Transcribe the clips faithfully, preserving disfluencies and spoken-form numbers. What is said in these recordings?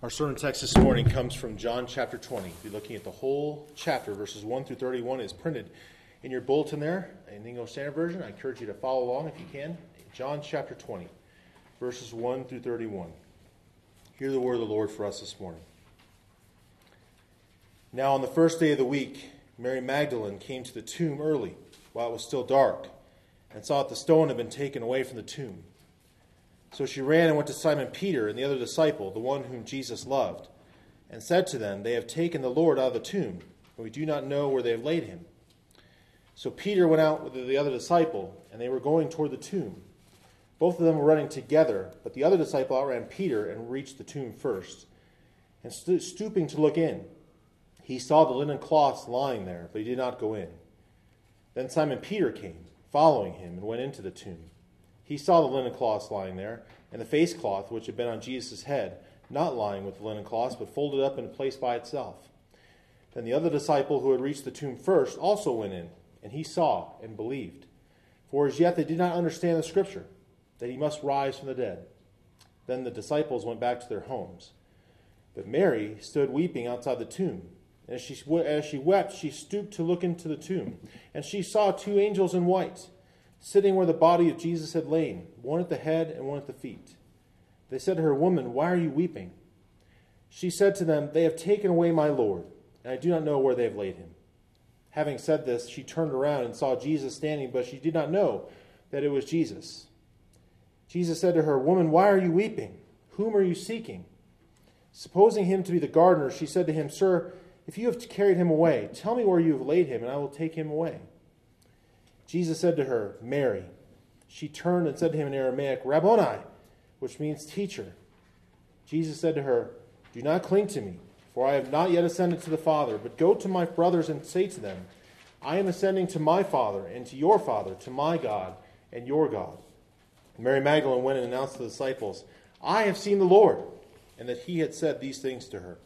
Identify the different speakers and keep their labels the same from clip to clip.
Speaker 1: Our sermon text this morning comes from John chapter twenty. We'll be looking at the whole chapter, verses one through thirty-one. Is printed in your bulletin there, in the English Standard Version. I encourage you to follow along if you can. John chapter twenty, verses one through thirty-one. Hear the word of the Lord for us this morning. Now on the first day of the week, Mary Magdalene came to the tomb early, while it was still dark, and saw that the stone had been taken away from the tomb. So she ran and went to Simon Peter and the other disciple, the one whom Jesus loved, and said to them, "They have taken the Lord out of the tomb, and we do not know where they have laid him." So Peter went out with the other disciple, and they were going toward the tomb. Both of them were running together, but the other disciple outran Peter and reached the tomb first. And sto- stooping to look in, he saw the linen cloths lying there, but he did not go in. Then Simon Peter came, following him, and went into the tomb. He saw the linen cloths lying there, and the face cloth which had been on Jesus' head, not lying with the linen cloths, but folded up and placed by itself. Then the other disciple who had reached the tomb first also went in, and he saw and believed. For as yet they did not understand the scripture, that he must rise from the dead. Then the disciples went back to their homes. But Mary stood weeping outside the tomb. And as she, as she wept, she stooped to look into the tomb, and she saw two angels in white, sitting where the body of Jesus had lain, one at the head and one at the feet. They said to her, "Woman, why are you weeping?" She said to them, "They have taken away my Lord, and I do not know where they have laid him." Having said this, she turned around and saw Jesus standing, but she did not know that it was Jesus. Jesus said to her, "Woman, why are you weeping? Whom are you seeking?" Supposing him to be the gardener, she said to him, "Sir, if you have carried him away, tell me where you have laid him, and I will take him away." Jesus said to her, "Mary." She turned and said to him in Aramaic, "Rabboni," which means teacher. Jesus said to her, "Do not cling to me, for I have not yet ascended to the Father, but go to my brothers and say to them, I am ascending to my Father and to your Father, to my God and your God." Mary Magdalene went and announced to the disciples, "I have seen the Lord," and that he had said these things to her.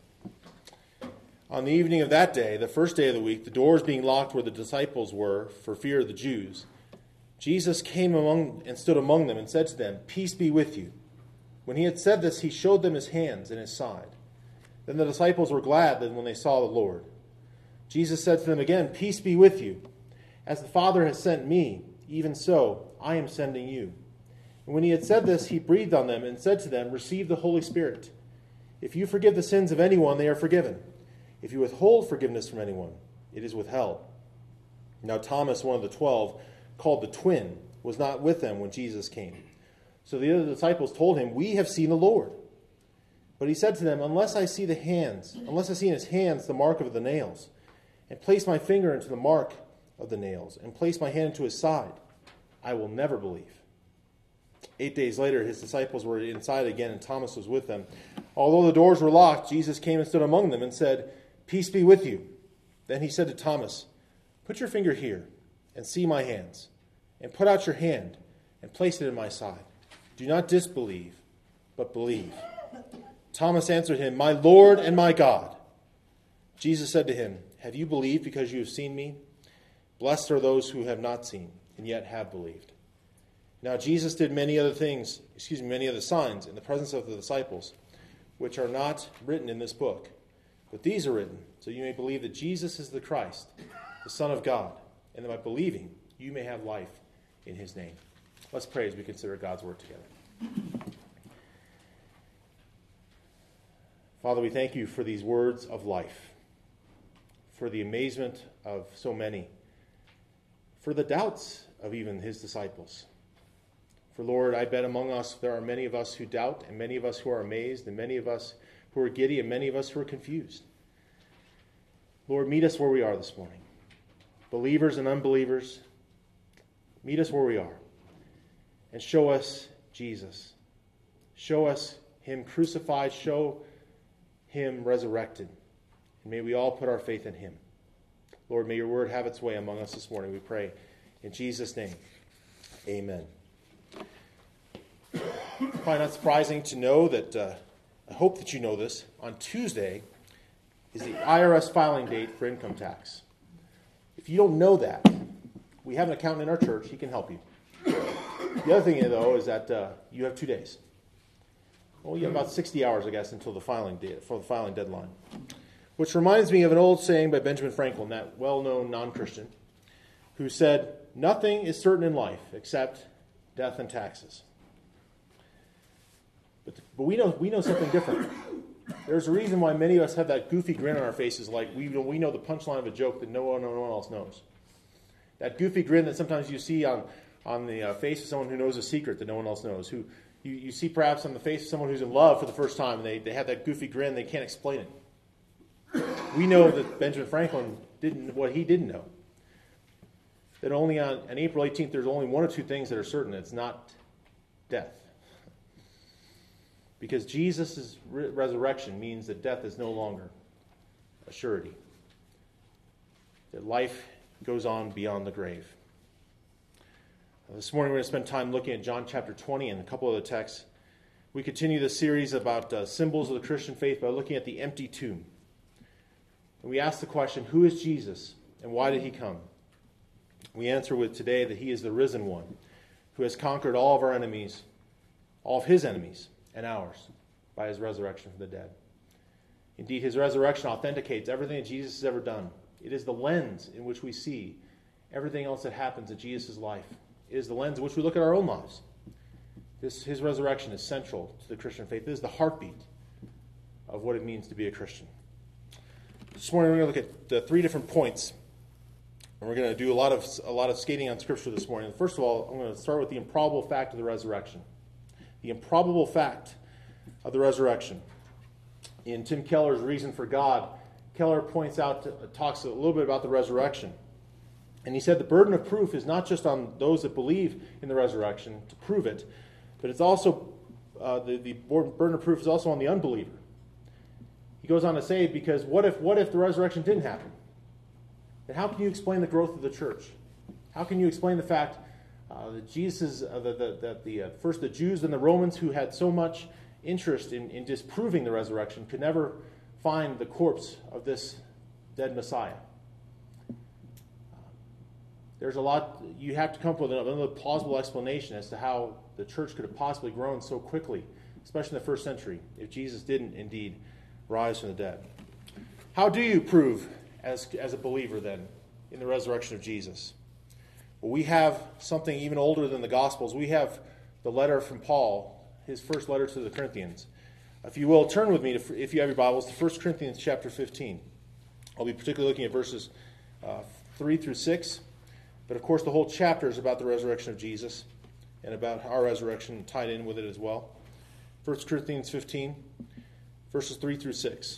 Speaker 1: On the evening of that day, the first day of the week, the doors being locked where the disciples were for fear of the Jews, Jesus came among and stood among them and said to them, "Peace be with you." When he had said this, he showed them his hands and his side. Then the disciples were glad when they saw the Lord. Jesus said to them again, "Peace be with you. As the Father has sent me, even so I am sending you." And when he had said this, he breathed on them and said to them, "Receive the Holy Spirit. If you forgive the sins of anyone, they are forgiven. If you withhold forgiveness from anyone, it is withheld." Now Thomas, one of the twelve, called the twin, was not with them when Jesus came. So the other disciples told him, "We have seen the Lord." But he said to them, "Unless I see the hands, unless I see in his hands the mark of the nails, and place my finger into the mark of the nails, and place my hand into his side, I will never believe." Eight days later, his disciples were inside again, and Thomas was with them. Although the doors were locked, Jesus came and stood among them and said, "Peace be with you." Then he said to Thomas, "Put your finger here and see my hands, and put out your hand and place it in my side. Do not disbelieve, but believe." Thomas answered him, "My Lord and my God." Jesus said to him, "Have you believed because you have seen me? Blessed are those who have not seen and yet have believed." Now Jesus did many other things, excuse me, many other signs in the presence of the disciples, which are not written in this book. But these are written, so you may believe that Jesus is the Christ, the Son of God, and that by believing you may have life in his name. Let's pray as we consider God's word together. Father, we thank you for these words of life, for the amazement of so many, for the doubts of even his disciples. For Lord, I bet among us there are many of us who doubt, and many of us who are amazed, and many of us who are giddy, and many of us who are confused. Lord, meet us where we are this morning. Believers and unbelievers, meet us where we are. And show us Jesus. Show us him crucified. Show him resurrected. And may we all put our faith in him. Lord, may your word have its way among us this morning, we pray. In Jesus' name, amen. Probably not surprising to know that, uh, I hope that you know this, on Tuesday is the I R S filing date for income tax. If you don't know that, we have an accountant in our church. He can help you. The other thing, though, is that uh, you have two days. well, yeah, about sixty hours, I guess, until the filing date, for the filing deadline. Which reminds me of an old saying by Benjamin Franklin, that well-known non-Christian, who said, "Nothing is certain in life except death and taxes." But, but we know we know something different. There's a reason why many of us have that goofy grin on our faces, like we we know the punchline of a joke that no one no one else knows. That goofy grin that sometimes you see on on the uh, face of someone who knows a secret that no one else knows. Who you, you see perhaps on the face of someone who's in love for the first time, and they, they have that goofy grin, they can't explain it. We know that Benjamin Franklin didn't what he didn't know. That only on, on April eighteenth, there's only one or two things that are certain. It's not death. Because Jesus' re- resurrection means that death is no longer a surety. That life goes on beyond the grave. Uh, this morning we're going to spend time looking at John chapter twenty and a couple of the texts. We continue this series about uh, symbols of the Christian faith by looking at the empty tomb. And we ask the question, who is Jesus and why did he come? We answer with today that he is the risen one who has conquered all of our enemies, all of his enemies, and ours by his resurrection from the dead. Indeed, his resurrection authenticates everything that Jesus has ever done. It is the lens in which we see everything else that happens in Jesus' life. It is the lens in which we look at our own lives. This, his resurrection is central to the Christian faith. It is the heartbeat of what it means to be a Christian. This morning we're going to look at the three different points, and we're going to do a lot of a lot of skating on Scripture this morning. First of all, I'm going to start with the improbable fact of the resurrection. The improbable fact of the resurrection. In Tim Keller's Reason for God, Keller points out, to, talks a little bit about the resurrection. And he said the burden of proof is not just on those that believe in the resurrection to prove it, but it's also, uh, the, the burden of proof is also on the unbeliever. He goes on to say, because what if, what if the resurrection didn't happen? Then how can you explain the growth of the church? How can you explain the fact Uh, that Jesus, uh, the, the, the, the uh, first the Jews and the Romans who had so much interest in, in disproving the resurrection could never find the corpse of this dead Messiah? Uh, there's a lot, you have to come up with another plausible explanation as to how the church could have possibly grown so quickly, especially in the first century, if Jesus didn't indeed rise from the dead. How do you prove as, as a believer then in the resurrection of Jesus? Well, we have something even older than the Gospels. We have the letter from Paul, his first letter to the Corinthians. If you will, turn with me, to, if you have your Bibles, to First Corinthians chapter fifteen. I'll be particularly looking at verses uh, three through six. But of course, the whole chapter is about the resurrection of Jesus and about our resurrection tied in with it as well. First Corinthians fifteen, verses three through six.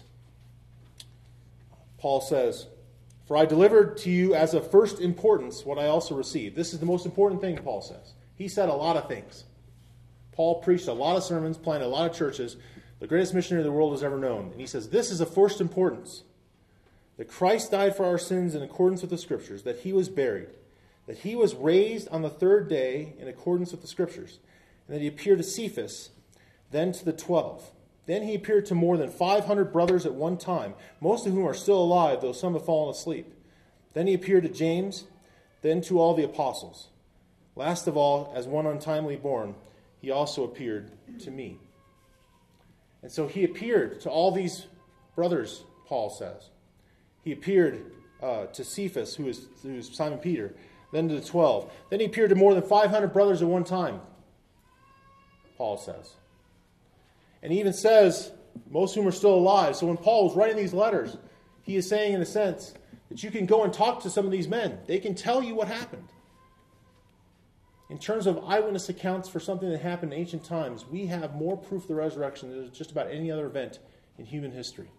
Speaker 1: Paul says, "For I delivered to you as of first importance what I also received." This is the most important thing, Paul says. He said a lot of things. Paul preached a lot of sermons, planted a lot of churches, the greatest missionary the world has ever known. And he says, this is of first importance, that Christ died for our sins in accordance with the Scriptures, that he was buried, that he was raised on the third day in accordance with the Scriptures, and that he appeared to Cephas, then to the twelve. Then he appeared to more than five hundred brothers at one time, most of whom are still alive, though some have fallen asleep. Then he appeared to James, then to all the apostles. Last of all, as one untimely born, he also appeared to me. And so he appeared to all these brothers, Paul says. He appeared uh, to Cephas, who is, who is Simon Peter, then to the twelve. Then he appeared to more than five hundred brothers at one time, Paul says. And he even says, most of whom are still alive. So when Paul was writing these letters, he is saying, in a sense, that you can go and talk to some of these men. They can tell you what happened. In terms of eyewitness accounts for something that happened in ancient times, we have more proof of the resurrection than just about any other event in human history.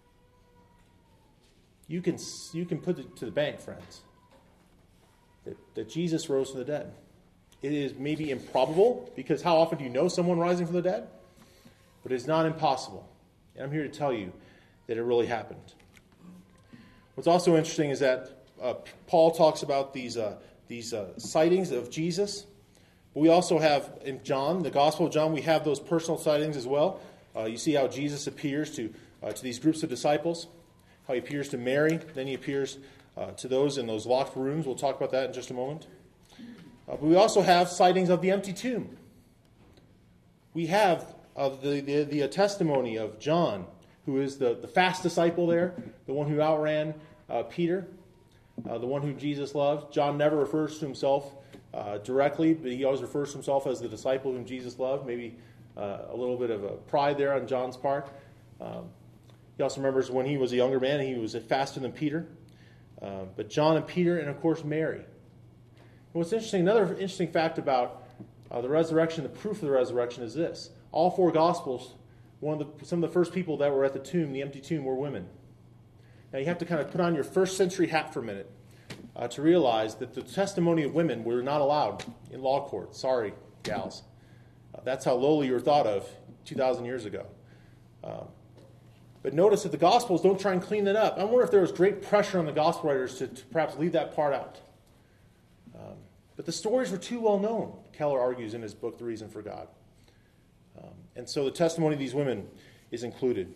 Speaker 1: You can, you can put it to the bank, friends, that, that Jesus rose from the dead. It is maybe improbable, because how often do you know someone rising from the dead? But it is not impossible. And I'm here to tell you that it really happened. What's also interesting is that uh, Paul talks about these uh, these uh, sightings of Jesus. But we also have in John, the Gospel of John, we have those personal sightings as well. Uh, you see how Jesus appears to uh, to these groups of disciples, how he appears to Mary, then he appears uh, to those in those locked rooms. We'll talk about that in just a moment. Uh, but we also have sightings of the empty tomb. We have of the, the, the testimony of John, who is the, the fast disciple there, the one who outran uh, Peter, uh, the one who Jesus loved. John never refers to himself uh, directly, but he always refers to himself as the disciple whom Jesus loved. Maybe uh, a little bit of a pride there on John's part. Um, he also remembers when he was a younger man, he was faster than Peter. Uh, but John and Peter, and of course Mary. And what's interesting, another interesting fact about uh, the resurrection, the proof of the resurrection, is this. All four Gospels, one of the, some of the first people that were at the tomb, the empty tomb, were women. Now you have to kind of put on your first century hat for a minute uh, to realize that the testimony of women were not allowed in law courts. Sorry, gals. Uh, that's how lowly you were thought of two thousand years ago. Um, But notice that the Gospels don't try and clean that up. I wonder if there was great pressure on the Gospel writers to, to perhaps leave that part out. Um, but the stories were too well known, Keller argues in his book, The Reason for God. Um, and so the testimony of these women is included.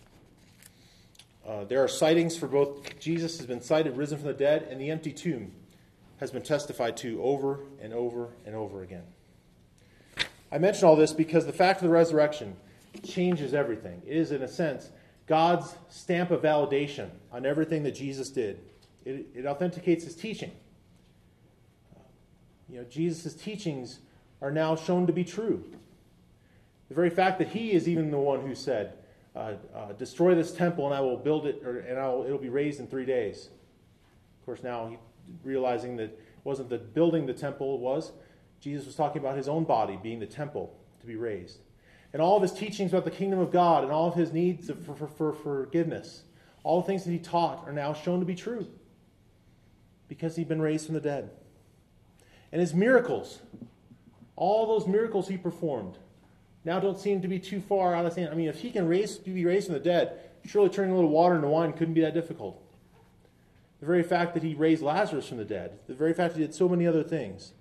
Speaker 1: Uh, there are sightings for both Jesus has been sighted, risen from the dead, and the empty tomb has been testified to over and over and over again. I mention all this because the fact of the resurrection changes everything. It is, in a sense, God's stamp of validation on everything that Jesus did. It, it authenticates his teaching. Uh, you know, Jesus' teachings are now shown to be true. The very fact that he is even the one who said, uh, uh, destroy this temple and I will build it, or, and I will, it'll be raised in three days. Of course, now he, realizing that it wasn't the building the temple it was, Jesus was talking about his own body being the temple to be raised. And all of his teachings about the kingdom of God and all of his needs for, for, for forgiveness, all the things that he taught are now shown to be true because he'd been raised from the dead. And his miracles, all those miracles he performed, now don't seem to be too far out of hand. I mean, if he can raise, be raised from the dead, surely turning a little water into wine couldn't be that difficult. The very fact that he raised Lazarus from the dead, the very fact that he did so many other things,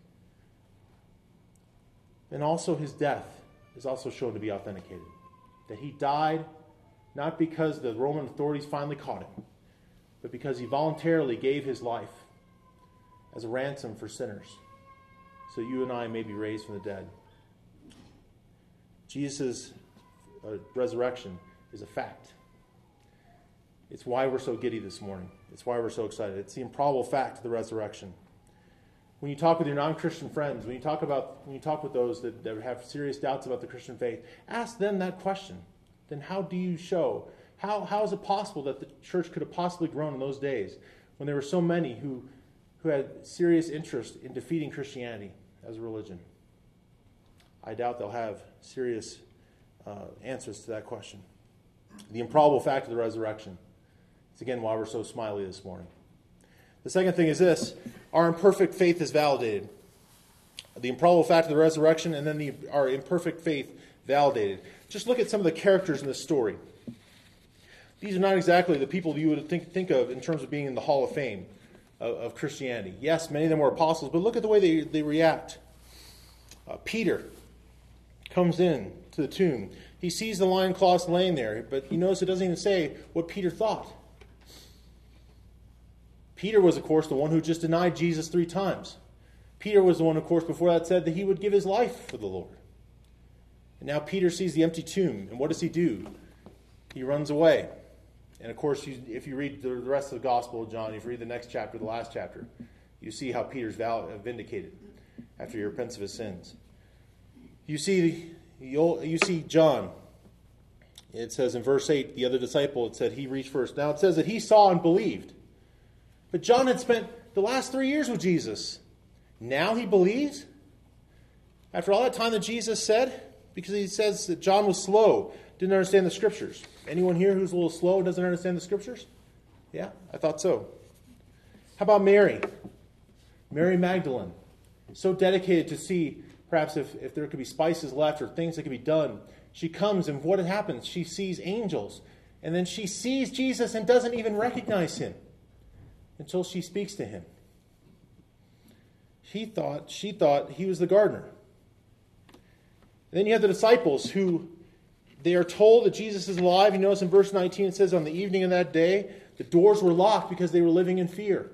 Speaker 1: and also his death is also shown to be authenticated. That he died not because the Roman authorities finally caught him, but because he voluntarily gave his life as a ransom for sinners, so you and I may be raised from the dead. Jesus' uh, resurrection is a fact. It's why we're so giddy this morning. It's why we're so excited. It's the improbable fact of the resurrection. When you talk with your non-Christian friends, when you talk about when you talk with those that, that have serious doubts about the Christian faith, ask them that question. Then how do you show? How how is it possible that the church could have possibly grown in those days when there were so many who who had serious interest in defeating Christianity as a religion? I doubt they'll have serious uh, answers to that question. The improbable fact of the resurrection is again why we're so smiley this morning. The second thing is this: our imperfect faith is validated. The improbable fact of the resurrection, and then the, our imperfect faith validated. Just look at some of the characters in this story. These are not exactly the people you would think, think of in terms of being in the Hall of Fame of, of Christianity. Yes, many of them were apostles, but look at the way they, they react. Uh, Peter comes in to the tomb. He sees the lion cloths laying there, but you notice it doesn't even say what Peter thought. Peter was, of course, the one who just denied Jesus three times. Peter was the one, of course, before that said that he would give his life for the Lord. And now Peter sees the empty tomb, and what does he do? He runs away. And, of course, you, if you read the rest of the Gospel of John, if you read the next chapter, the last chapter, you see how Peter's vindicated after he repents of his sins. You see, you see John. It says in verse eight, the other disciple, it said he reached first. Now it says that he saw and believed. But John had spent the last three years with Jesus. Now he believes? After all that time that Jesus said? Because he says that John was slow, didn't understand the Scriptures. Anyone here who's a little slow and doesn't understand the Scriptures? Yeah, I thought so. How about Mary? Mary Magdalene. So dedicated to see perhaps if, if there could be spices left or things that could be done. She comes, and what happens? She sees angels. And then she sees Jesus and doesn't even recognize him until she speaks to him. He thought, she thought he was the gardener. And then you have the disciples who, they are told that Jesus is alive. You notice in verse nineteen it says, on the evening of that day, the doors were locked because they were living in fear.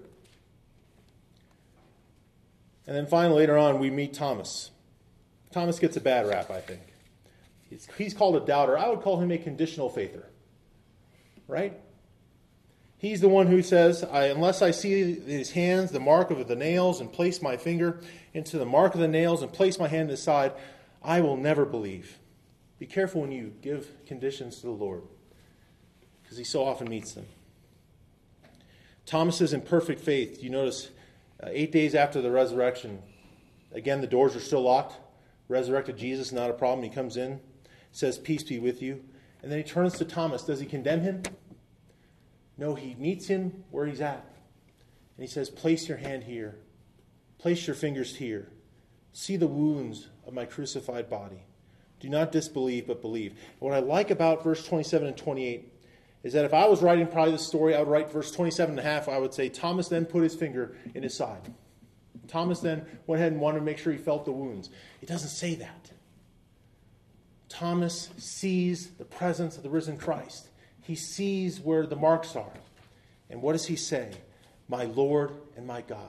Speaker 1: And then finally, later on, we meet Thomas. Thomas gets a bad rap, I think. He's, he's called a doubter. I would call him a conditional faither. Right? He's the one who says, I, unless I see his hands, the mark of the nails, and place my finger into the mark of the nails and place my hand in the side, I will never believe. Be careful when you give conditions to the Lord, because he so often meets them. Thomas's imperfect faith. You notice uh, eight days after the resurrection, again, the doors are still locked. Resurrected Jesus, not a problem. He comes in, says, peace be with you. And then he turns to Thomas. Does he condemn him? No, he meets him where he's at. And he says, place your hand here. Place your fingers here. See the wounds of my crucified body. Do not disbelieve, but believe. And what I like about verse twenty-seven and twenty-eight is that if I was writing probably this story, I would write verse twenty-seven and a half. I would say, Thomas then put his finger in his side. Thomas then went ahead and wanted to make sure he felt the wounds. It doesn't say that. Thomas sees the presence of the risen Christ. He sees where the marks are. And what does he say? My Lord and my God.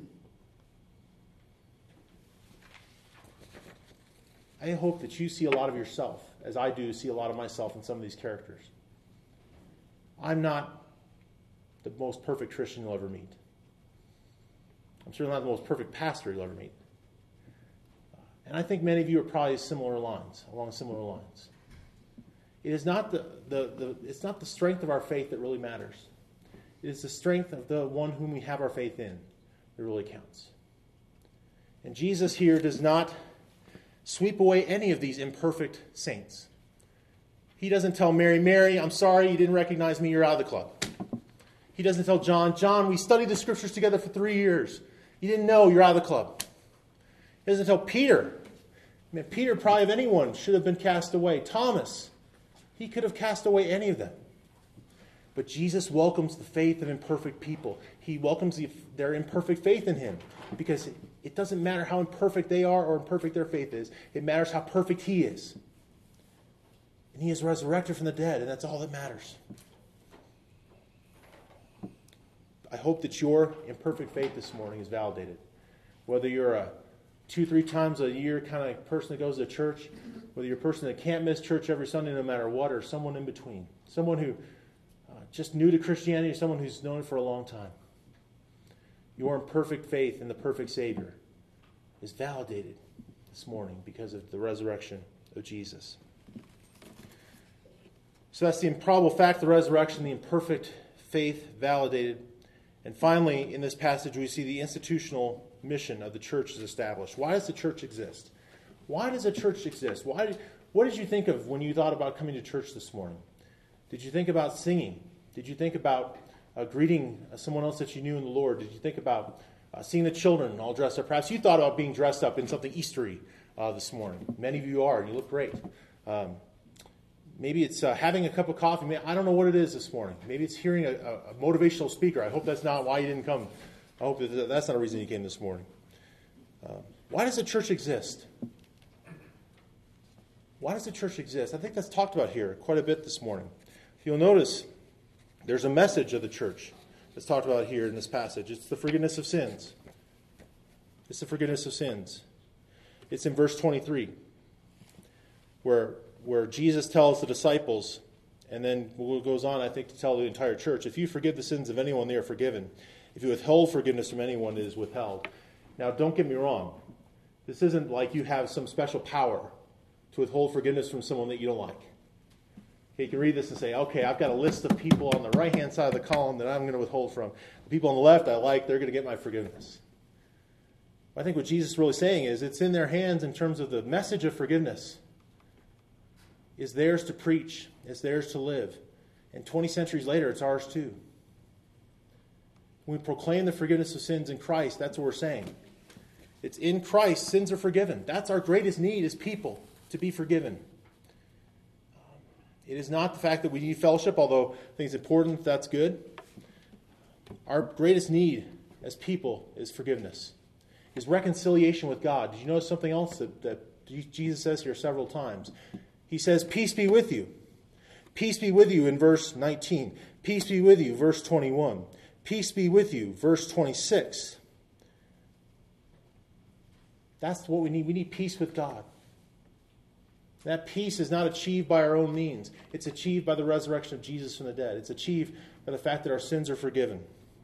Speaker 1: I hope that you see a lot of yourself, as I do see a lot of myself in some of these characters. I'm not the most perfect Christian you'll ever meet. I'm certainly not the most perfect pastor you'll ever meet. And I think many of you are probably similar lines, along similar lines. It is not the, the, the, it's not the strength of our faith that really matters. It is the strength of the one whom we have our faith in that really counts. And Jesus here does not sweep away any of these imperfect saints. He doesn't tell Mary, Mary, I'm sorry you didn't recognize me, you're out of the club. He doesn't tell John, John, we studied the scriptures together for three years. You didn't know, you're out of the club. He doesn't tell Peter. I mean, Peter probably of anyone should have been cast away. Thomas, he could have cast away any of them. But Jesus welcomes the faith of imperfect people. He welcomes the, their imperfect faith in him. Because it, it doesn't matter how imperfect they are or imperfect their faith is. It matters how perfect he is. And he is resurrected from the dead, and that's all that matters. I hope that your imperfect faith this morning is validated. Whether you're a two, three times a year kind of person that goes to church, whether you're a person that can't miss church every Sunday no matter what, or someone in between. Someone who uh, just new to Christianity, or someone who's known it for a long time. Your imperfect faith in the perfect Savior is validated this morning because of the resurrection of Jesus. So that's the improbable fact of the resurrection, the imperfect faith validated. And finally, in this passage, we see the institutional mission of the church is established. Why does the church exist? Why does a church exist? Why did, what did you think of when you thought about coming to church this morning? Did you think about singing? Did you think about uh, greeting uh, someone else that you knew in the Lord? Did you think about uh, seeing the children all dressed up? Perhaps you thought about being dressed up in something Eastery uh, this morning. Many of you are, and you look great. Um, maybe it's uh, having a cup of coffee. I don't know what it is this morning. Maybe it's hearing a, a motivational speaker. I hope that's not why you didn't come. I hope that that's not a reason you came this morning. Uh, why does the church exist? Why does the church exist? I think that's talked about here quite a bit this morning. If you'll notice, there's a message of the church that's talked about here in this passage. It's the forgiveness of sins. It's the forgiveness of sins. It's in verse twenty-three, where, where Jesus tells the disciples, and then goes on, I think, to tell the entire church, if you forgive the sins of anyone, they are forgiven. If you withhold forgiveness from anyone, it is withheld. Now, don't get me wrong. This isn't like you have some special power to withhold forgiveness from someone that you don't like. Okay, you can read this and say, okay, I've got a list of people on the right-hand side of the column that I'm going to withhold from. The people on the left I like, they're going to get my forgiveness. I think what Jesus is really saying is it's in their hands in terms of the message of forgiveness. It's theirs to preach. It's theirs to live. And twenty centuries later, it's ours too. When we proclaim the forgiveness of sins in Christ, that's what we're saying. It's in Christ, sins are forgiven. That's our greatest need as people, to be forgiven. It is not the fact that we need fellowship, although I think it's important, that's good. Our greatest need as people is forgiveness, is reconciliation with God. Did you notice something else that, that Jesus says here several times? He says, peace be with you. Peace be with you in verse nineteen. Peace be with you, verse twenty-one. Peace be with you, verse twenty-six. That's what we need. We need peace with God. That peace is not achieved by our own means. It's achieved by the resurrection of Jesus from the dead. It's achieved by the fact that our sins are forgiven.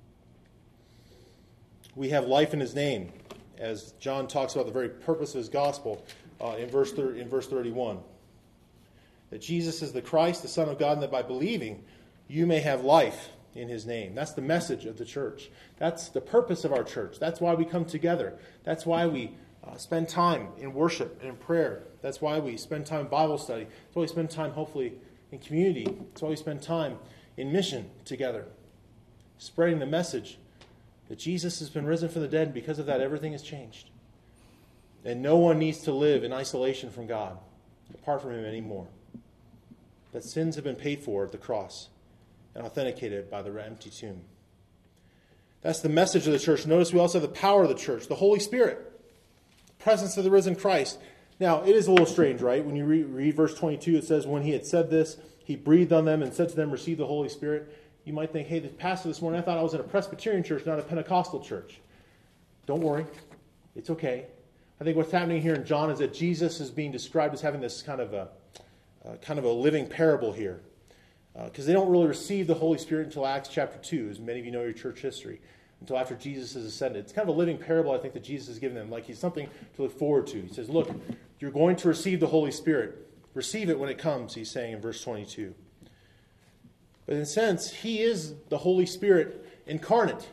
Speaker 1: We have life in his name, as John talks about the very purpose of his gospel uh, in verse thir- in verse thirty-one. That Jesus is the Christ, the Son of God, and that by believing you may have life in his name. That's the message of the church. That's the purpose of our church. That's why we come together. That's why we uh, spend time in worship and in prayer. That's why we spend time in Bible study. That's why we spend time, hopefully, in community. That's why we spend time in mission together, spreading the message that Jesus has been risen from the dead, and because of that, everything has changed. And no one needs to live in isolation from God, apart from him anymore. That sins have been paid for at the cross and authenticated by the empty tomb. That's the message of the church. Notice we also have the power of the church, the Holy Spirit, the presence of the risen Christ. Now, it is a little strange, right? When you read, read verse twenty-two, it says, when he had said this, he breathed on them and said to them, receive the Holy Spirit. You might think, hey, the pastor this morning, I thought I was in a Presbyterian church, not a Pentecostal church. Don't worry. It's okay. I think what's happening here in John is that Jesus is being described as having this kind of a, uh, kind of a living parable here. Because uh, they don't really receive the Holy Spirit until Acts chapter two, as many of you know your church history, until after Jesus is ascended. It's kind of a living parable, I think, that Jesus has given them, like he's something to look forward to. He says, look, you're going to receive the Holy Spirit. Receive it when it comes, he's saying in verse twenty-two. But in a sense, he is the Holy Spirit incarnate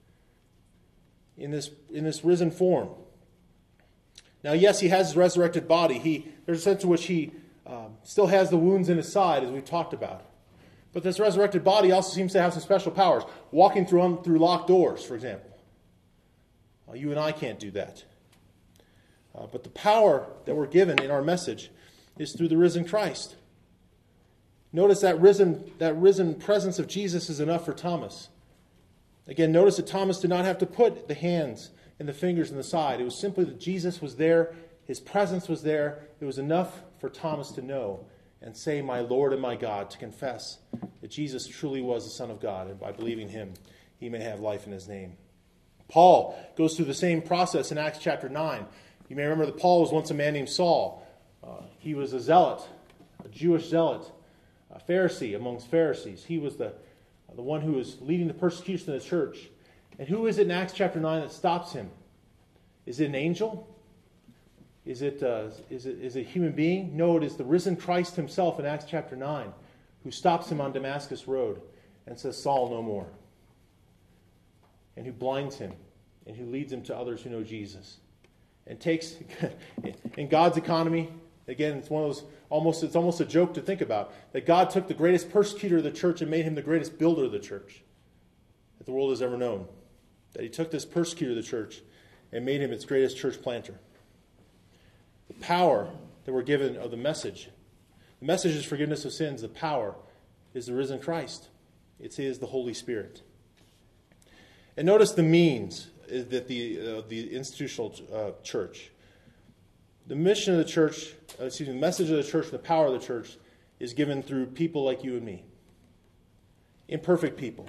Speaker 1: in this, in this risen form. Now, yes, he has his resurrected body. He, there's a sense in which he um, still has the wounds in his side, as we've talked about. But this resurrected body also seems to have some special powers. Walking through um, through locked doors, for example. Uh, you and I can't do that. Uh, but the power that we're given in our message is through the risen Christ. Notice that risen, that risen presence of Jesus is enough for Thomas. Again, notice that Thomas did not have to put the hands and the fingers in the side. It was simply that Jesus was there. His presence was there. It was enough for Thomas to know and say, my Lord and my God, to confess that Jesus truly was the Son of God, and by believing him, he may have life in his name. Paul goes through the same process in Acts chapter nine. You may remember that Paul was once a man named Saul. Uh, he was a zealot, a Jewish zealot, a Pharisee amongst Pharisees. He was the, the one who was leading the persecution of the church. And who is it in Acts chapter nine that stops him? Is it an angel? Is it, uh, is it, is it a human being? No, it is the risen Christ himself in Acts chapter nine who stops him on Damascus Road and says, Saul, no more. And who blinds him and who leads him to others who know Jesus. And takes, in God's economy, again, it's one of those, almost, it's almost a joke to think about, that God took the greatest persecutor of the church and made him the greatest builder of the church that the world has ever known. That he took this persecutor of the church and made him its greatest church planter. The power that we're given of the message. The message is forgiveness of sins. The power is the risen Christ. It is the Holy Spirit. And notice the means that the uh, the institutional uh, church, the mission of the church, uh, excuse me, the message of the church, the power of the church is given through people like you and me. Imperfect people.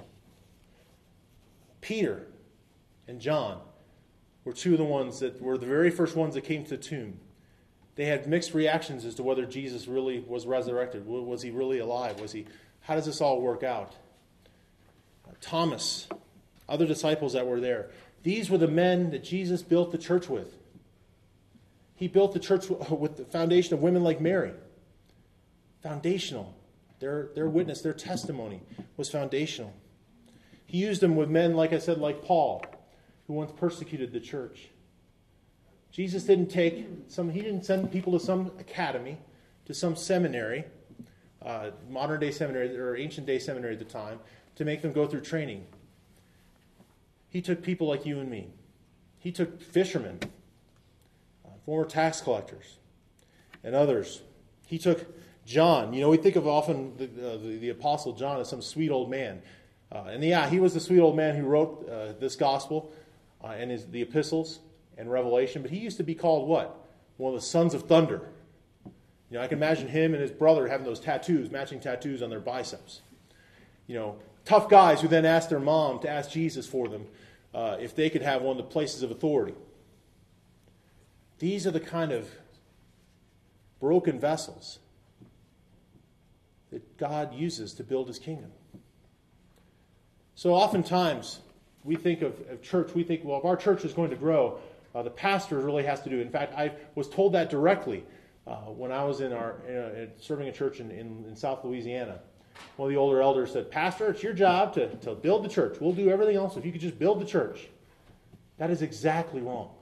Speaker 1: Peter and John were two of the ones that were the very first ones that came to the tomb. They had mixed reactions as to whether Jesus really was resurrected. Was he really alive? Was he? How does this all work out? Uh, Thomas, other disciples that were there. These were the men that Jesus built the church with. He built the church with the foundation of women like Mary. Foundational. Their, their witness, their testimony was foundational. He used them with men, like I said, like Paul, who once persecuted the church. Jesus didn't take some, he didn't send people to some academy, to some seminary, uh, modern day seminary or ancient day seminary at the time, to make them go through training. He took people like you and me. He took fishermen, uh, former tax collectors, and others. He took John. You know, we think of often the, uh, the, the Apostle John as some sweet old man. Uh, and yeah, he was the sweet old man who wrote uh, this gospel uh, and his, the epistles and Revelation. But he used to be called what? One of the sons of thunder. You know, I can imagine him and his brother having those tattoos, matching tattoos on their biceps. You know, tough guys who then asked their mom to ask Jesus for them uh, if they could have one of the places of authority. These are the kind of broken vessels that God uses to build his kingdom. So oftentimes, we think of, of church, we think, well, if our church is going to grow, uh, the pastor really has to do it. In fact, I was told that directly uh, when I was in our uh, serving a church in, in, in South Louisiana. One of the older elders said, Pastor, it's your job to, to build the church. We'll do everything else if you could just build the church. That is exactly wrong.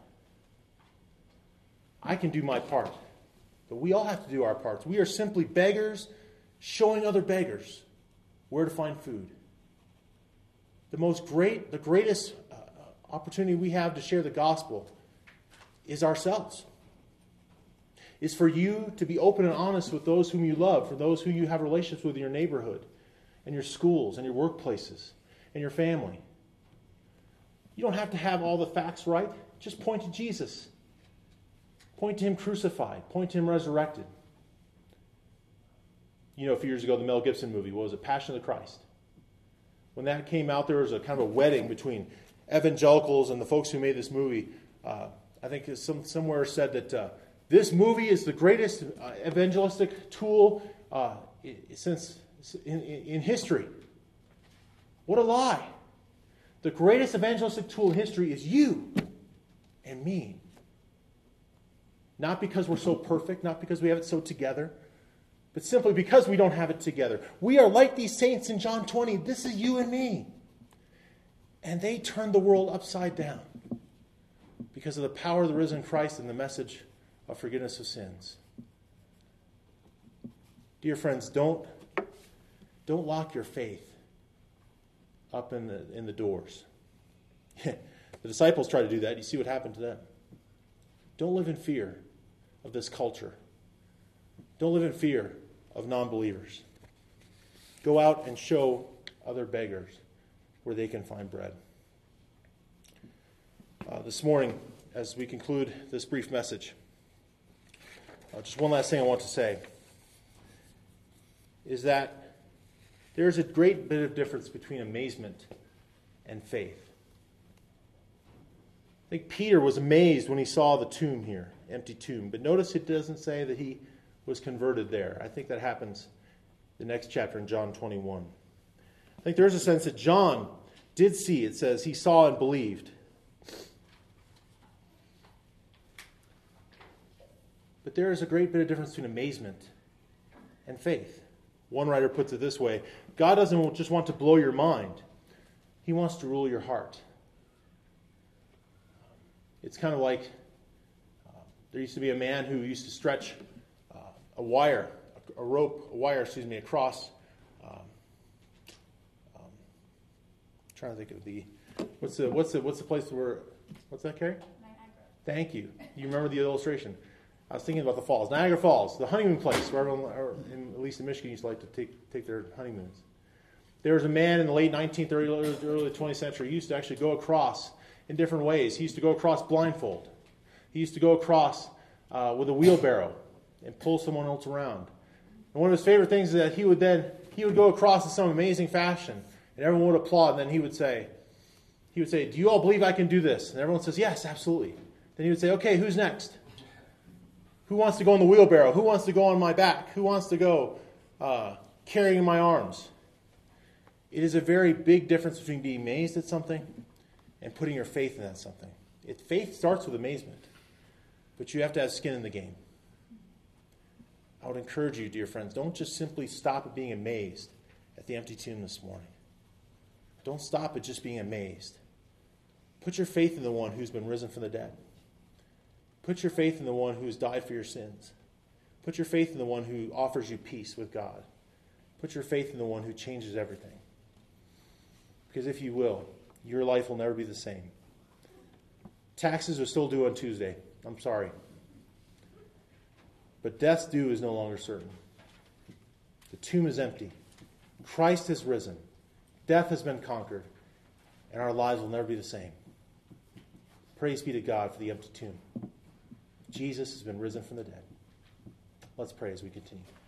Speaker 1: I can do my part, but we all have to do our parts. We are simply beggars showing other beggars where to find food. The most great, the greatest uh, opportunity we have to share the gospel is ourselves. Is for you to be open and honest with those whom you love, for those who you have relationships with in your neighborhood, and your schools, and your workplaces, and your family. You don't have to have all the facts right. Just point to Jesus. Point to him crucified. Point to him resurrected. You know, a few years ago, the Mel Gibson movie, what was it? Passion of the Christ. When that came out, there was a kind of a wedding between evangelicals and the folks who made this movie. Uh, I think some, somewhere said that uh, this movie is the greatest uh, evangelistic tool uh, since in, in history. What a lie. The greatest evangelistic tool in history is you and me. Not because we're so perfect, not because we have it so together, but simply because we don't have it together. We are like these saints in John twenty. This is you and me. And they turned the world upside down because of the power of the risen Christ and the message of forgiveness of sins. Dear friends, don't, don't lock your faith up in the, in the doors. The disciples tried to do that. You see what happened to them. Don't live in fear of this culture. Don't live in fear of non-believers. Go out and show other beggars where they can find bread. Uh, this morning, as we conclude this brief message, uh, just one last thing I want to say is that there's a great bit of difference between amazement and faith. I think Peter was amazed when he saw the tomb here, empty tomb. But notice it doesn't say that he was converted there. I think that happens the next chapter in John twenty-one. I think there is a sense that John did see. It says he saw and believed. But there is a great bit of difference between amazement and faith. One writer puts it this way: God doesn't just want to blow your mind. He wants to rule your heart. It's kind of like uh, there used to be a man who used to stretch uh, a wire, a, a rope, a wire, excuse me, across. Um, um, I'm trying to think of the what's the what's the what's the place where what's that, Carrie?
Speaker 2: Niagara.
Speaker 1: Thank you. You remember the illustration? I was thinking about the falls, Niagara Falls, the honeymoon place where everyone, or in, at least in Michigan, used to like to take take their honeymoons. There was a man in the late nineteenth, early, early twentieth century who used to actually go across in different ways. He used to go across blindfold. He used to go across uh, with a wheelbarrow and pull someone else around. And one of his favorite things is that he would then he would go across in some amazing fashion, and everyone would applaud. And then he would say, he would say, "Do you all believe I can do this?" And everyone says, "Yes, absolutely." Then he would say, "Okay, who's next? Who wants to go in the wheelbarrow? Who wants to go on my back? Who wants to go uh, carrying my arms?" It is a very big difference between being amazed at something and putting your faith in that something. It, faith starts with amazement, but you have to have skin in the game. I would encourage you, dear friends, don't just simply stop at being amazed at the empty tomb this morning. Don't stop at just being amazed. Put your faith in the one who's been risen from the dead. Put your faith in the one who has died for your sins. Put your faith in the one who offers you peace with God. Put your faith in the one who changes everything. Because if you will, your life will never be the same. Taxes are still due on Tuesday. I'm sorry. But death's due is no longer certain. The tomb is empty. Christ has risen. Death has been conquered. And our lives will never be the same. Praise be to God for the empty tomb. Jesus has been risen from the dead. Let's pray as we continue.